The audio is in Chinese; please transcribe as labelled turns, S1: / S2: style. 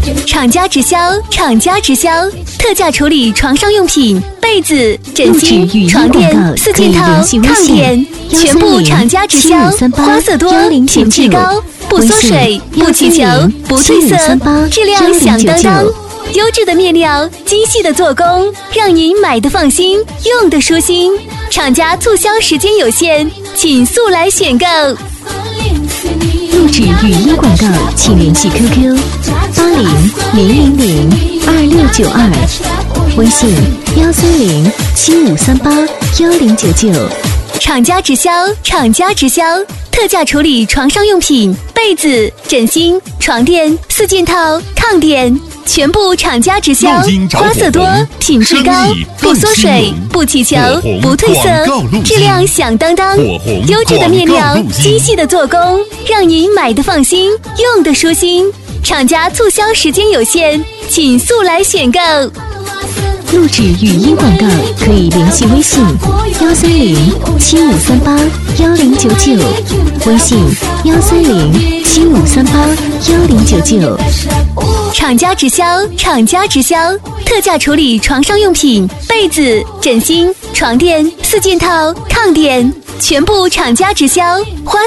S1: 厂家直销，厂家直销，特价处理床上用品、被子、枕巾、床垫、4件套、炕垫，全部厂家直销，花色多，品质高，不缩水，不起球，不褪色，质量响当当。优质的面料，精细的做工，让您买的放心，用的舒心。厂家促销时间有限，请速来选购。
S2: 录制语音广告，请联系 QQ8000026692，微信13075381099。
S1: 厂家直销，厂家直销，特价处理床上用品、被子、枕巾、床垫、4件套、炕垫，全部厂家直销，花色多，品质高，不缩水，不起球，不褪色，质量响当当。优质的面料，精细的做工，让您买的放心，用的舒心。厂家促销时间有限，请速来选购。
S2: 录制语音广告可以联系微信13075381099，微信13075381099。
S1: 厂家直销，厂家直销，特价处理床上用品、被子、枕巾、床垫、4件套、炕垫，全部厂家直销，花